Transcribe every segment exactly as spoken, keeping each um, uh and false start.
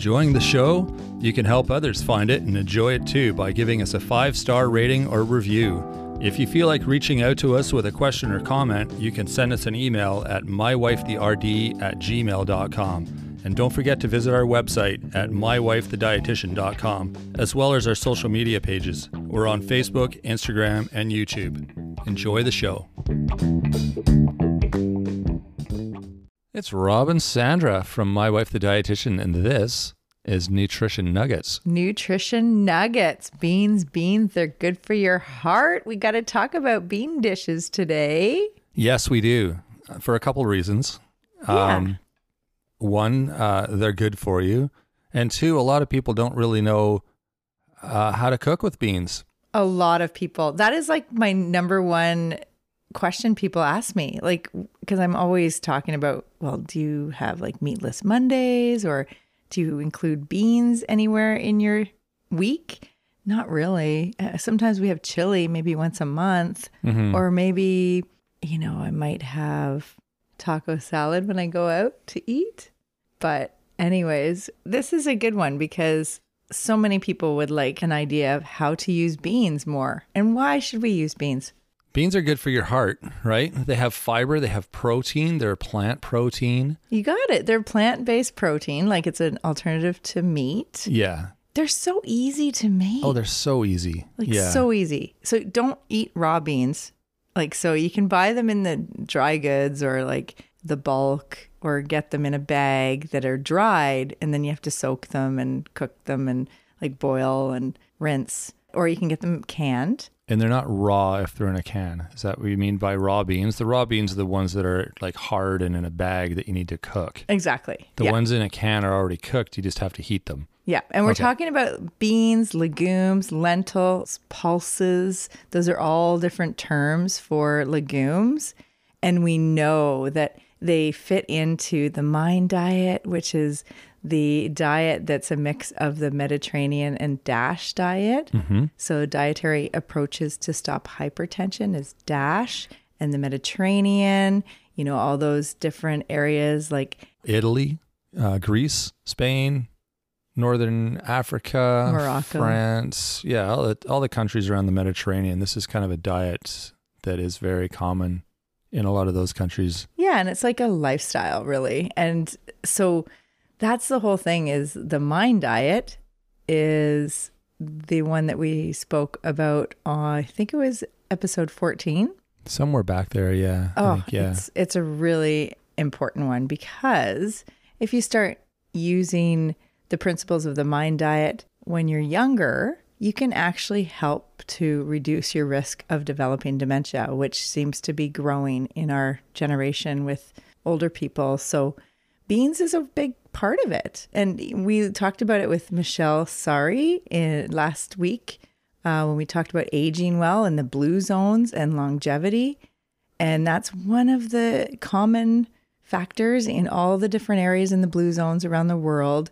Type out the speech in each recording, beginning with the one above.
enjoying the show? You can help others find it and enjoy it too by giving us a five-star rating or review. If you feel like reaching out to us with a question or comment, you can send us an email at mywifetherd at gmail dot com. And don't forget to visit our website at my wife the dietitian dot com, as well as our social media pages. We're on Facebook, Instagram, and YouTube. Enjoy the show. It's Rob and Sandra from My Wife the Dietitian, and this is Nutrition Nuggets. Nutrition Nuggets. Beans, beans, they're good for your heart. We got to talk about bean dishes today. Yes, we do, for a couple reasons. Yeah. Um, one, uh, they're good for you. And two, a lot of people don't really know uh, how to cook with beans. A lot of people. That is like my number one question people ask me. Like, because I'm always talking about, well, do you have like meatless Mondays, or do you include beans anywhere in your week? Not really. Uh, sometimes we have chili maybe once a month, Mm-hmm. or maybe, you know, I might have taco salad when I go out to eat. But anyways, this is a good one because so many people would like an idea of how to use beans more. And why should we use beans? Beans are good for your heart, right? They have fiber, they have protein, they're plant protein. You got it. They're plant-based protein, like it's an alternative to meat. Yeah. They're so easy to make. Oh, they're so easy. Like yeah. so easy. So don't eat raw beans. Like, so you can buy them in the dry goods or like the bulk, or get them in a bag that are dried, and then you have to soak them and cook them and like boil and rinse. Or you can get them canned. And they're not raw if they're in a can. Is that what you mean by raw beans? The raw beans are the ones that are like hard and in a bag that you need to cook. Exactly. The yeah. ones in a can are already cooked. You just have to heat them. Yeah. And we're Okay. talking about beans, legumes, lentils, pulses. Those are all different terms for legumes. And we know that they fit into the MIND diet, which is the diet that's a mix of the Mediterranean and DASH diet. Mm-hmm. So dietary approaches to stop hypertension is DASH, and the Mediterranean, you know, all those different areas like Italy, uh, Greece, Spain, Northern Africa, Morocco. France. Yeah, all the, all the countries around the Mediterranean. This is kind of a diet that is very common in a lot of those countries. Yeah, and it's like a lifestyle, really. And so that's the whole thing, is the MIND diet is the one that we spoke about on, I think it was episode fourteen. Somewhere back there, yeah. I Oh, think, yeah. it's, it's a really important one, because if you start using the principles of the MIND diet when you're younger, you can actually help to reduce your risk of developing dementia, which seems to be growing in our generation with older people. So beans is a big part of it. And we talked about it with Michelle Sari in, last week uh, when we talked about aging well and the blue zones and longevity. And that's one of the common factors in all the different areas in the blue zones around the world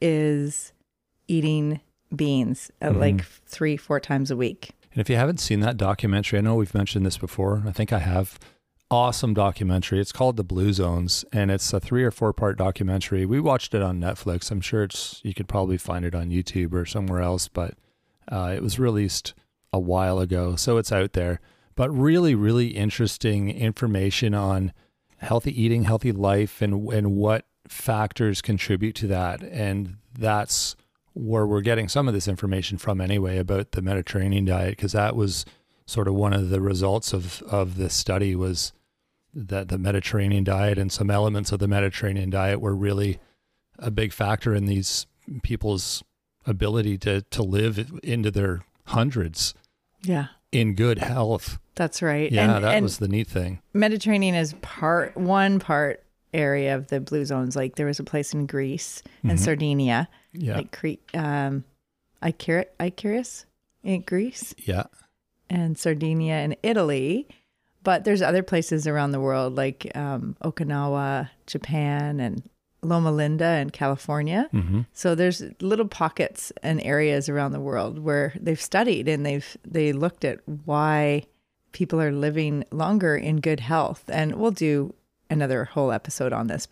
is eating beans uh, Mm-hmm. like three, four times a week. And if you haven't seen that documentary, I know we've mentioned this before. I think I have. Awesome documentary. It's called The Blue Zones, and it's a three or four part documentary. We watched it on Netflix. I'm sure it's you could probably find it on YouTube or somewhere else, but uh, it was released a while ago, so it's out there. But really, really interesting information on healthy eating, healthy life, and and what factors contribute to that. And that's where we're getting some of this information from anyway, about the Mediterranean diet, because that was sort of one of the results of, of this study, was that the Mediterranean diet and some elements of the Mediterranean diet were really a big factor in these people's ability to, to live into their hundreds Yeah, in good health. that's right. Yeah, and, that and was the neat thing. Mediterranean is part one part area of the blue zones. Like there was a place in Greece and Mhm. Sardinia, Yeah. like Crete, um, Icar- Icarus in Greece, Yeah. and Sardinia in Italy. But there's other places around the world like um, Okinawa, Japan, and Loma Linda in California. Mm-hmm. So there's little pockets and areas around the world where they've studied and they've they looked at why people are living longer in good health. And we'll do another whole episode on this, but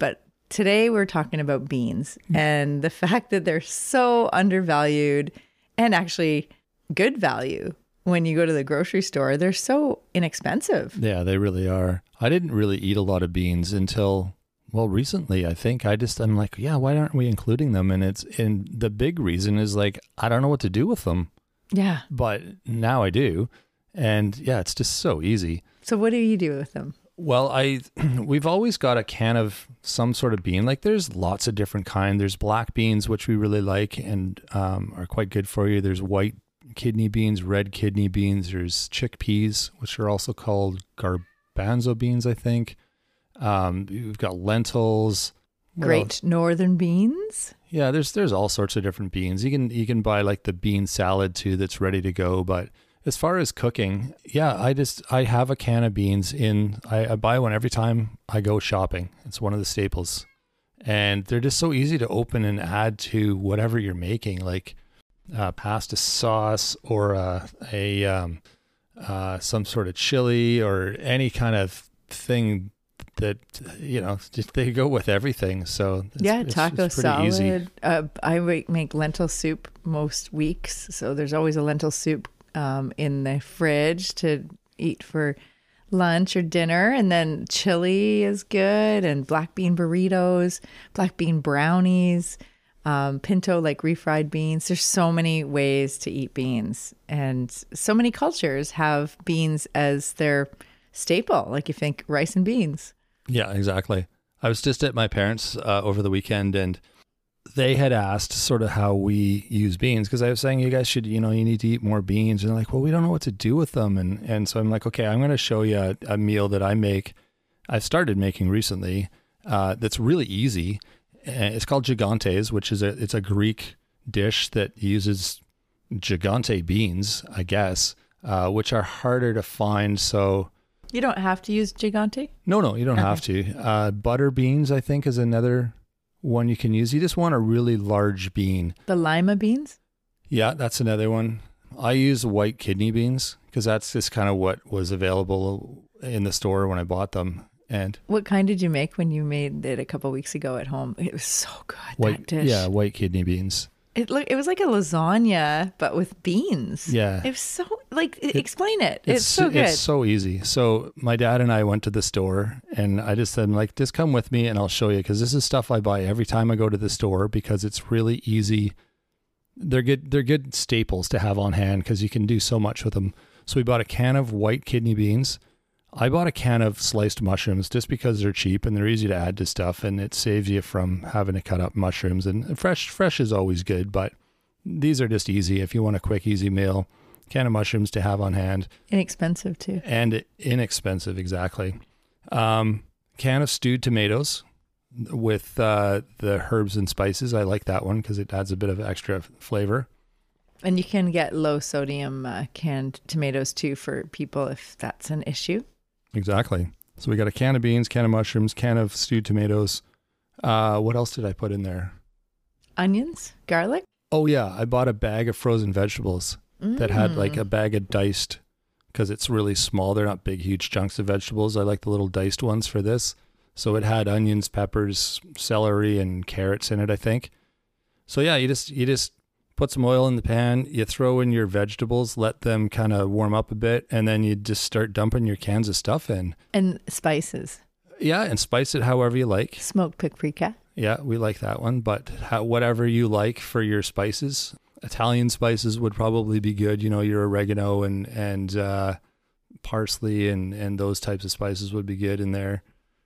today we're talking about beans and the fact that they're so undervalued and actually good value. When you go to the grocery store, they're so inexpensive. Yeah, they really are. I didn't really eat a lot of beans until, well, recently, I think. I just, I'm like, yeah, why aren't we including them? And it's, and the big reason is like, I don't know what to do with them. Yeah. But now I do. And yeah, it's just so easy. So what do you do with them? Well, I, we've always got a can of some sort of bean. Like there's lots of different kind. There's black beans, which we really like and um, are quite good for you. There's white kidney beans, red kidney beans. There's chickpeas, which are also called garbanzo beans, I think. Um, we've got lentils. Great northern beans. Yeah, there's there's all sorts of different beans. You can you can buy like the bean salad too that's ready to go. But as far as cooking, yeah, I just I have a can of beans in. I, I buy one every time I go shopping. It's one of the staples, and they're just so easy to open and add to whatever you're making, like uh, pasta sauce or uh, a um, uh, some sort of chili or any kind of thing that, you know, just they go with everything. So it's, yeah, it's, taco it's pretty salad. easy. Uh, I make lentil soup most weeks, so there's always a lentil soup um, in the fridge to eat for lunch or dinner. And then chili is good, and black bean burritos, black bean brownies. Um, pinto, like refried beans. There's so many ways to eat beans, and so many cultures have beans as their staple. Like you think rice and beans. Yeah, exactly. I was just at my parents' uh, over the weekend, and they had asked sort of how we use beans, because I was saying you guys should, you know, you need to eat more beans. And they're like, well, we don't know what to do with them. And and so I'm like, okay, I'm going to show you a, a meal that I make. I've started making recently uh, that's really easy. It's called gigantes, which is a it's a Greek dish that uses gigante beans, I guess, uh, which are harder to find. So you don't have to use gigante? No, no, you don't Okay. have to. Uh, butter beans, I think, is another one you can use. You just want a really large bean. The lima beans? Yeah, that's another one. I use white kidney beans because that's just kind of what was available in the store when I bought them. And What kind did you make when you made it a couple weeks ago at home? It was so good, white, that dish. yeah, white kidney beans. It look, it was like a lasagna, but with beans. Yeah. It was so, like, explain it. It's, It's, so good. It's so easy. So my dad and I went to the store, and I just said, like, just come with me and I'll show you, because this is stuff I buy every time I go to the store because it's really easy. They're good. They're good staples to have on hand because you can do so much with them. So we bought a can of white kidney beans. I bought a can of sliced mushrooms just because they're cheap and they're easy to add to stuff, and it saves you from having to cut up mushrooms. And fresh, fresh is always good, but these are just easy if you want a quick, easy meal. Can of mushrooms to have on hand. Inexpensive too. And inexpensive, exactly. Um, can of stewed tomatoes with uh, the herbs and spices. I like that one because it adds a bit of extra flavor. And you can get low sodium uh, canned tomatoes too for people if that's an issue. Exactly. So we got a can of beans, can of mushrooms, can of stewed tomatoes. Uh, what else did I put in there? Onions, garlic. Oh yeah, I bought a bag of frozen vegetables Mm. that had like a bag of diced, because it's really small. They're not big, huge chunks of vegetables. I like the little diced ones for this. So it had onions, peppers, celery, and carrots in it, I think. So yeah, you just you just put some oil in the pan, you throw in your vegetables, let them kind of warm up a bit, and then you just start dumping your cans of stuff in. And spices. Yeah, and spice it however you like. Smoked paprika. Yeah, we like that one, but how, whatever you like for your spices. Italian spices would probably be good. You know, your oregano and, and uh, parsley and, and those types of spices would be good in there.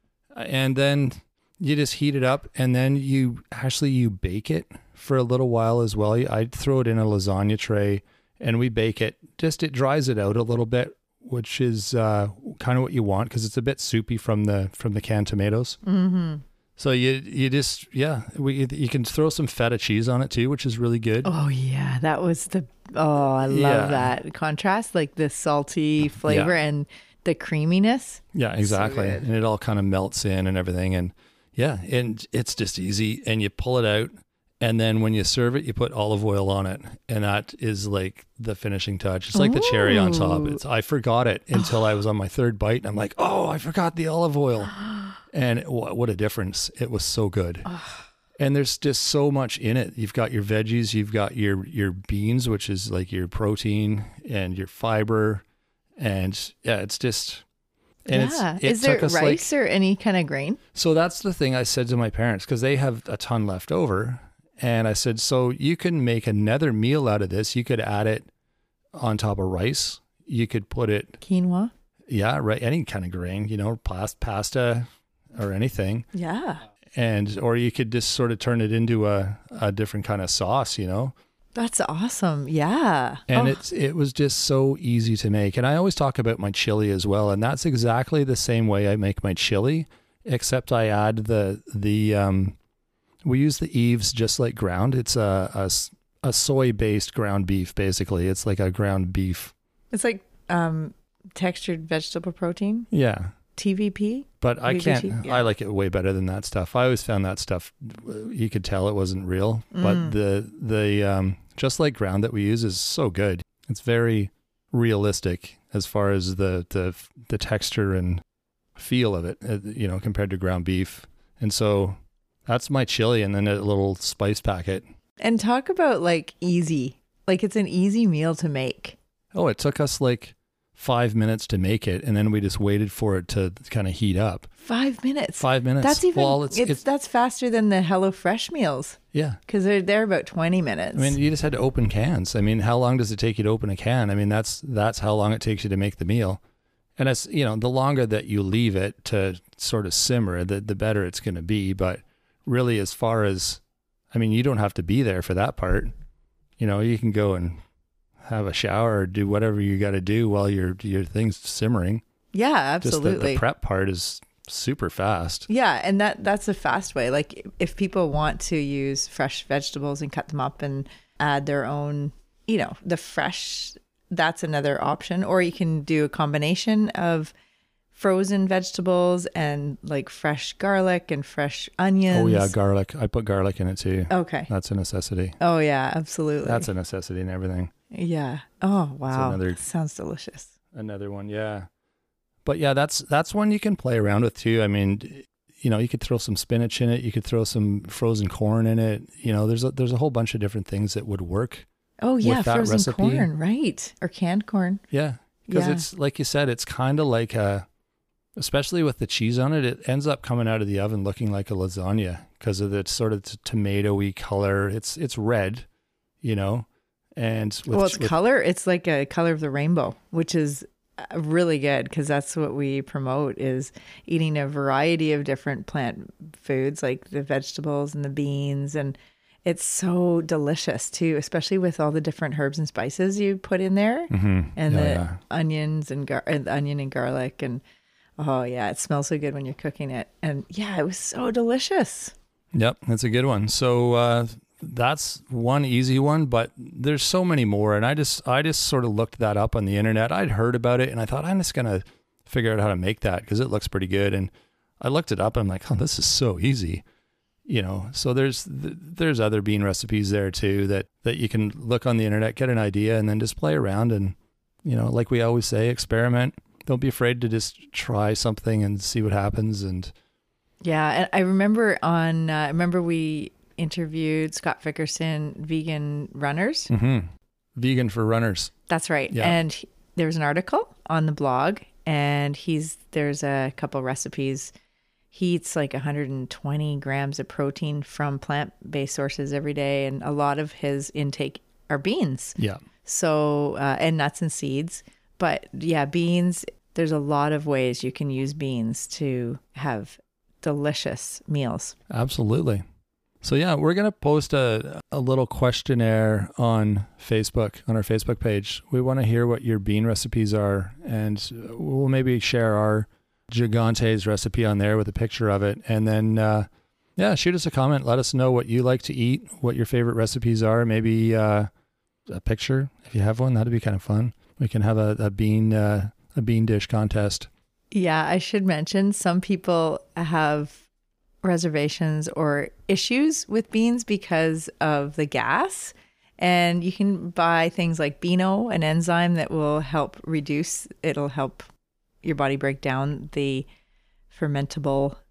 And then you just heat it up, and then you actually, you bake it for a little while as well. I'd throw it in a lasagna tray and we bake it. Just, it dries it out a little bit, which is uh, kind of what you want because it's a bit soupy from the, from the canned tomatoes. Mm-hmm. So you, you just, yeah, we, you can throw some feta cheese on it too, which is really good. Oh yeah. That was the, oh, I love Yeah. that contrast, like the salty flavor Yeah. and the creaminess. Yeah, exactly. good. And it all kind of melts in and everything. And yeah, and it's just easy. And you pull it out. And then when you serve it, you put olive oil on it. And that is like the finishing touch. It's like the cherry on top. Ooh. It's, I forgot it until I was on my third bite. And I'm like, oh, I forgot the olive oil. And wh- what a difference. It was so good. And there's just so much in it. You've got your veggies, you've got your, your beans, which is like your protein and your fiber. And yeah, it's just, and yeah. it's, it Is there took us rice like, or any kind of grain? so that's the thing I said to my parents, because they have a ton left over. And I said, so you can make another meal out of this. You could add it on top of rice. You could put it, Quinoa? yeah, right. Any kind of grain, you know, past, pasta or anything. Yeah. And, or you could just sort of turn it into a, a different kind of sauce, you know? That's awesome. Yeah. And Oh, it's, it was just so easy to make. And I always talk about my chili as well. And that's exactly the same way I make my chili, except I add the, the, um, we use the Eves just like ground. It's a, a, s- a soy-based ground beef, basically. It's like a ground beef. it's like um, textured vegetable protein, Yeah. T V P. But I V B T, can't, yeah. I like it way better than that stuff. I always found that stuff, you could tell it wasn't real, but Mm. the, the, um, just like ground that we use is so good. It's very realistic as far as the, the, the texture and feel of it, uh, you know, compared to ground beef. And so that's my chili and then a little spice packet. And talk about like easy. Like it's an easy meal to make. Oh, it took us like five minutes to make it. And then we just waited for it to kind of heat up. Five minutes. Five minutes. That's even, well, it's, it's, it's, that's faster than the HelloFresh meals yeah. because they're, they're about twenty minutes. I mean, you just had to open cans. I mean, how long does it take you to open a can? I mean, that's that's how long it takes you to make the meal. And it's, you know, the longer that you leave it to sort of simmer, the the better it's going to be. But really, as far as, I mean, you don't have to be there for that part. You know, you can go and have a shower or do whatever you got to do while your your thing's simmering. yeah, absolutely. Just the, the prep part is super fast. Yeah, and that that's a fast way. Like if people want to use fresh vegetables and cut them up and add their own, you know, the fresh, that's another option. Or you can do a combination of frozen vegetables and like fresh garlic and fresh onions. Oh yeah, garlic. I put garlic in it too. Okay. That's a necessity. Oh yeah, absolutely. That's a necessity in everything. yeah. Oh wow. another- Sounds delicious. Another one, yeah. But yeah, that's that's one you can play around with too. I mean, you know, you could throw some spinach in it. You could throw some frozen corn in it. You know, there's a, there's a whole bunch of different things that would work. Oh yeah, With that frozen recipe. corn, right? Or canned corn. Yeah, because Yeah. it's like you said, it's kind of like a, especially with the cheese on it, it ends up coming out of the oven looking like a lasagna because of the sort of t- tomatoey color. It's it's red, you know, and with, Well, it's with- color. It's like a color of the rainbow, which is uh, really good because that's what we promote is eating a variety of different plant foods like the vegetables and the beans. And it's so delicious too, especially with all the different herbs and spices you put in there Mhm. and Yeah, the yeah. onions and, gar- and onion and garlic. And oh yeah, it smells so good when you're cooking it. And yeah, it was so delicious. Yep, that's a good one. So uh, that's one easy one, but there's so many more. And I just I just sort of looked that up on the internet. I'd heard about it, and I thought I'm just gonna figure out how to make that because it looks pretty good. And I looked it up, and I'm like, oh, this is so easy, you know. So there's there's other bean recipes there too that that you can look on the internet, get an idea, and then just play around. And you know, like we always say, experiment. Don't be afraid to just try something and see what happens. And Yeah, and I remember on uh, I remember we interviewed Scott Fickerson, vegan runners. mhm. Vegan for runners. That's right. Yeah. And he- there was an article on the blog, and he's there's a couple recipes. He eats like one hundred twenty grams of protein from plant-based sources every day, and a lot of his intake are beans. Yeah. So uh, and nuts and seeds. But yeah, beans. There's a lot of ways you can use beans to have delicious meals. Absolutely. So yeah, we're going to post a, a little questionnaire on Facebook, on our Facebook page. We want to hear what your bean recipes are, and we'll maybe share our Gigante's recipe on there with a picture of it. And then, uh, yeah, shoot us a comment. Let us know what you like to eat, what your favorite recipes are. Maybe uh, a picture, if you have one. That'd be kind of fun. We can have a, a bean uh, a bean dish contest. Yeah, I should mention some people have reservations or issues with beans because of the gas. And you can buy things like Beano, an enzyme that will help reduce, it'll help your body break down the fermentable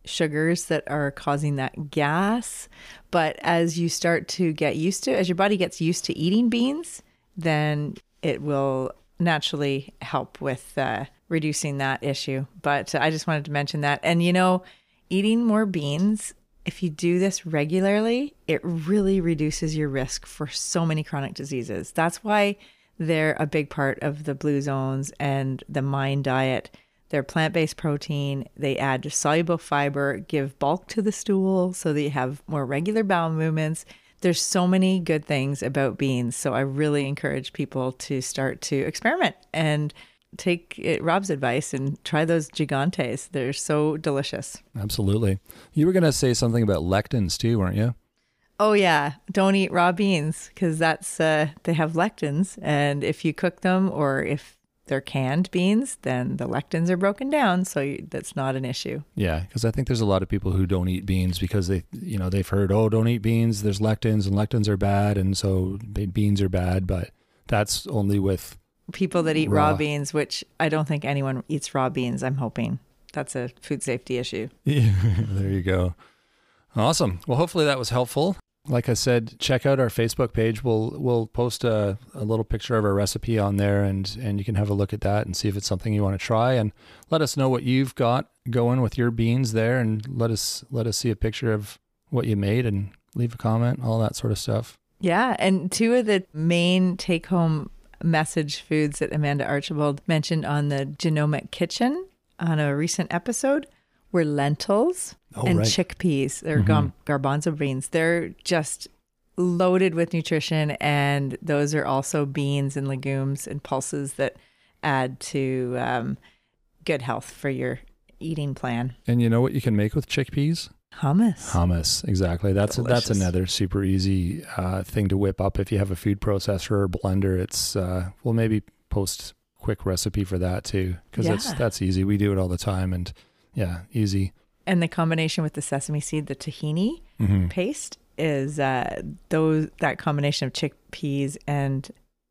sugars that are causing that gas. But as you start to get used to, as your body gets used to eating beans, then it will naturally help with uh, reducing that issue. But I just wanted to mention that. And, you know, eating more beans, if you do this regularly, it really reduces your risk for so many chronic diseases. That's why they're a big part of the Blue Zones and the Mind Diet. They're plant-based protein. They add soluble fiber, give bulk to the stool so that you have more regular bowel movements. There's so many good things about beans. So I really encourage people to start to experiment and take it, Rob's advice and try those gigantes. They're so delicious. Absolutely. You were going to say something about lectins too, weren't you? Oh yeah. Don't eat raw beans because that's, uh, they have lectins. And if you cook them or if they're canned beans, then the lectins are broken down. So you, that's not an issue. Yeah. Because I think there's a lot of people who don't eat beans because they, you know, they've heard, oh, don't eat beans. There's lectins and lectins are bad. And so beans are bad, but that's only with people that eat raw. raw beans, which I don't think anyone eats raw beans. I'm hoping that's a food safety issue. Yeah, there you go. Awesome. Well, hopefully that was helpful. Like I said, check out our Facebook page. We'll we'll post a, a little picture of our recipe on there, and and you can have a look at that and see if it's something you want to try. And let us know what you've got going with your beans there, and let us let us see a picture of what you made, and leave a comment, all that sort of stuff. Yeah, and two of the main take-home message foods that Amanda Archibald mentioned on the Genomic Kitchen on a recent episode were lentils oh, and right. chickpeas. They're mm-hmm. garbanzo beans. They're just loaded with nutrition, and those are also beans and legumes and pulses that add to um, good health for your eating plan. And you know what you can make with chickpeas? Hummus. Hummus, exactly. That's Delicious. that's another super easy uh, thing to whip up if you have a food processor or blender. It's uh, we'll maybe post a quick recipe for that too, because yeah. that's that's easy. We do it all the time, and yeah, easy. And the combination with the sesame seed, the tahini mm-hmm. paste, is uh, those that combination of chickpeas and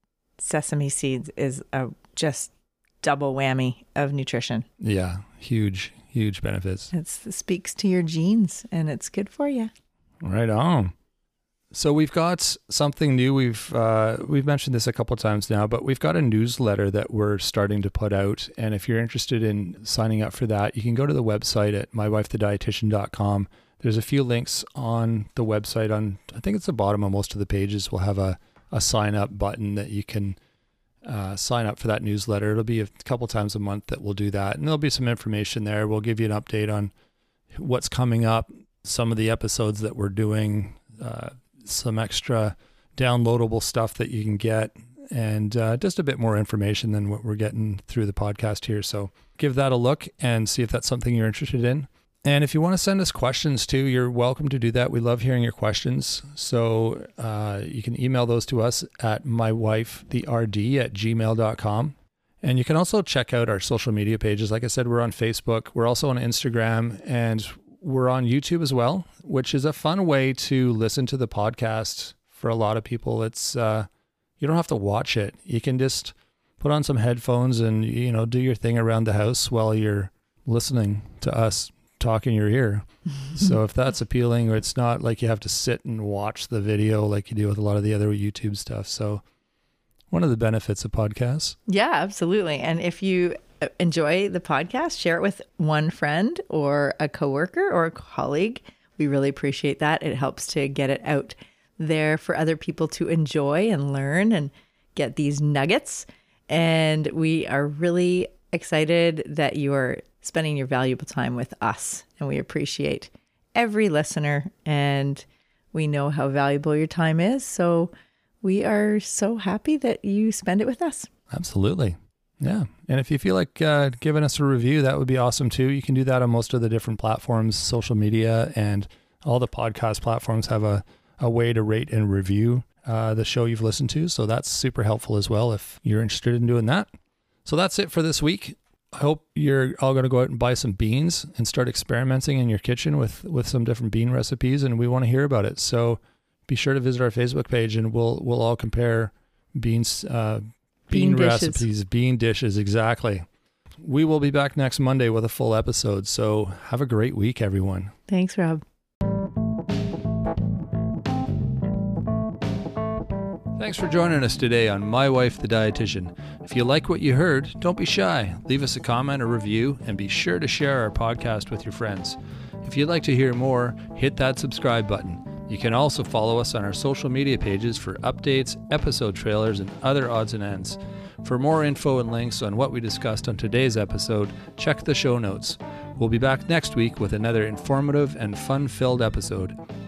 sesame seeds is a just double whammy of nutrition. Yeah, huge. Huge benefits. It's, it speaks to your genes, and it's good for you. Right on. So we've got something new. We've uh, we've mentioned this a couple of times now, but we've got a newsletter that we're starting to put out. And if you're interested in signing up for that, you can go to the website at my wife the dietitian dot com. There's a few links on the website. On I think it's the bottom of most of the pages. We'll have a, a sign up button that you can Uh, sign up for that newsletter. It'll be a couple times a month that we'll do that. And there'll be some information there. We'll give you an update on what's coming up, some of the episodes that we're doing, uh, some extra downloadable stuff that you can get, and uh, just a bit more information than what we're getting through the podcast here. So give that a look and see if that's something you're interested in. And if you want to send us questions too, you're welcome to do that. We love hearing your questions. So uh, you can email those to us at mywifetherd at gmail dot com. And you can also check out our social media pages. Like I said, we're on Facebook. We're also on Instagram, and we're on YouTube as well, which is a fun way to listen to the podcast for a lot of people. It's uh, you don't have to watch it. You can just put on some headphones and, you know, do your thing around the house while you're listening to us talk in your ear. So if that's appealing, or it's not like you have to sit and watch the video like you do with a lot of the other YouTube stuff. So one of the benefits of podcasts. Yeah, absolutely. And if you enjoy the podcast, share it with one friend or a coworker or a colleague. We really appreciate that. It helps to get it out there for other people to enjoy and learn and get these nuggets. And we are really excited that you are spending your valuable time with us. And we appreciate every listener, and we know how valuable your time is. So we are so happy that you spend it with us. Absolutely. Yeah. And if you feel like uh, giving us a review, that would be awesome too. You can do that on most of the different platforms, social media, and all the podcast platforms have a, a way to rate and review uh, the show you've listened to. So that's super helpful as well if you're interested in doing that. So that's it for this week. I hope you're all going to go out and buy some beans and start experimenting in your kitchen with, with some different bean recipes, and we want to hear about it. So be sure to visit our Facebook page, and we'll we'll all compare beans, uh, bean, bean recipes, bean dishes, exactly. We will be back next Monday with a full episode. So have a great week, everyone. Thanks, Rob. Thanks for joining us today on My Wife the Dietitian. If you like what you heard, don't be shy. Leave us a comment or review, and be sure to share our podcast with your friends. If you'd like to hear more, hit that subscribe button. You can also follow us on our social media pages for updates, episode trailers, and other odds and ends. For more info and links on what we discussed on today's episode, check the show notes. We'll be back next week with another informative and fun-filled episode.